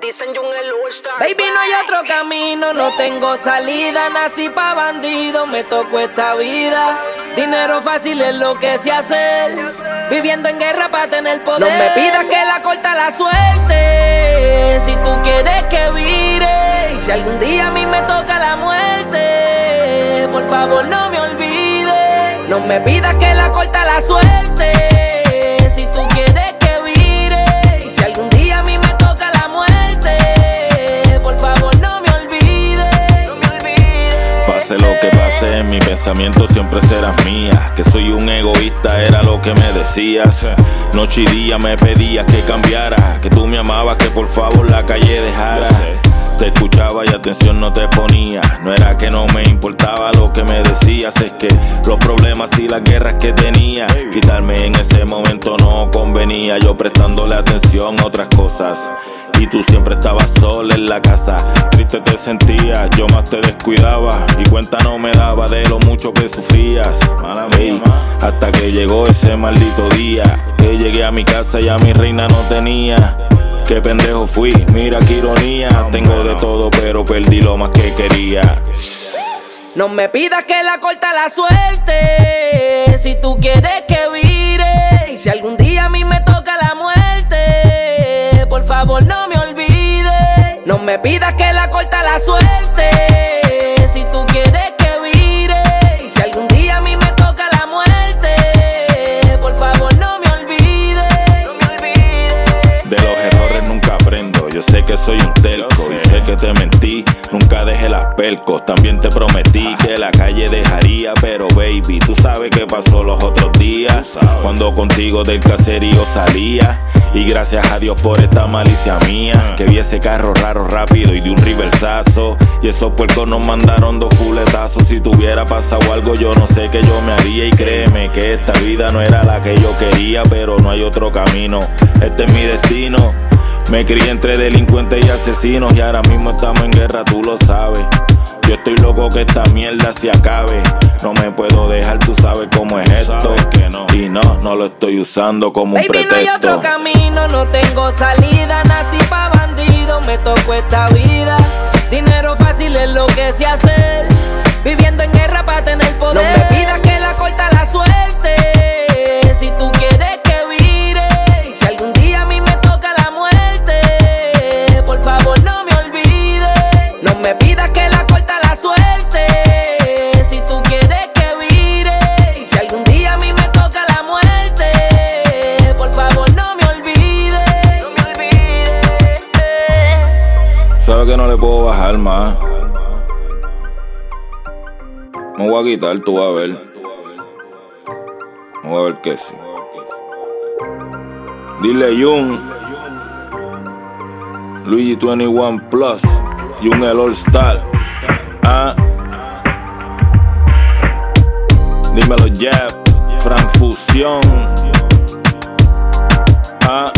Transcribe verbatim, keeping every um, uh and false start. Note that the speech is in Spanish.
dicen yo en el All-Star. Baby, no hay otro camino, no tengo salida. Nací pa' bandido, me tocó esta vida. Dinero fácil es lo que sé hacer, viviendo en guerra pa' tener poder. No me pidas que la corta la suerte, si tú quieres que vire. Y si algún día a mí me toca la muerte, por favor no me olvides. No me pidas que la corta la suerte, si tú quieres que vire. Y si algún día a mí me toca la muerte, por favor no me olvides. No me olvides. Pase lo que pase, mi pensamiento siempre serás mía. Que soy un egoísta era lo que me decías. Noche y día me pedías que cambiara, que tú me amabas, que por favor la calle dejara. Te escuchaba y atención no te ponía. No era que no me importaba lo que me decías, es que los problemas y las guerras que tenía, quitarme en ese momento no convenía. Yo prestándole atención a otras cosas y tú siempre estabas sola en la casa. Triste te sentías, yo más te descuidaba y cuenta no me daba de lo mucho que sufrías. Hey, hasta que llegó ese maldito día, que llegué a mi casa y a mi reina no tenía. Qué pendejo fui, mira qué ironía. Tengo de todo pero perdí lo más que quería. No me pidas que la corta la suerte, si tú quieres que vire. Y si algún día a mí me toca la muerte, por favor no me olvides. No me pidas que la corta la suerte, si tú quieres que vire. Y si algún día a mí me toca la muerte, por favor no me olvides. No me olvides. De los errores nunca aprendo, yo sé que soy un terco y sé que te mentí, nunca dejé las percos. También te prometí que la calle dejaría, pero baby, tú sabes qué pasó los otros días, cuando contigo del caserío salía. Y gracias a Dios por esta malicia mía, que vi ese carro raro rápido y de un reversazo, y esos puercos nos mandaron dos fuletazos. Si tuviera pasado algo yo no sé qué yo me haría. Y créeme que esta vida no era la que yo quería, pero no hay otro camino, este es mi destino. Me crié entre delincuentes y asesinos y ahora mismo estamos en guerra, tú lo sabes. Yo estoy loco que esta mierda se acabe. No me puedo dejar, tú sabes cómo es esto. Y no, no lo estoy usando como un pretexto. Baby, no hay otro camino, no tengo salida. Nací pa' bandido, me tocó esta vida. Dinero fácil es lo que sé hacer, viviendo en guerra pa' tener poder. No me pidas que la corta la suerte, si tú quieres que vire. Y si algún día a mí me toca la muerte, por favor no me olvides. No me pidas que la corta la suerte, si tú quieres que vire. Y si algún día a mí me toca la muerte, por favor no me olvides. No me olvides. Sabes que no le puedo bajar más. Me voy a quitar, tú vas a ver. Me voy a ver que sí. Dile Jung, Luigi veintiuno Plus, Jung el All Star. Ah. Dímelo Jeff, Fran Fusión. Ah.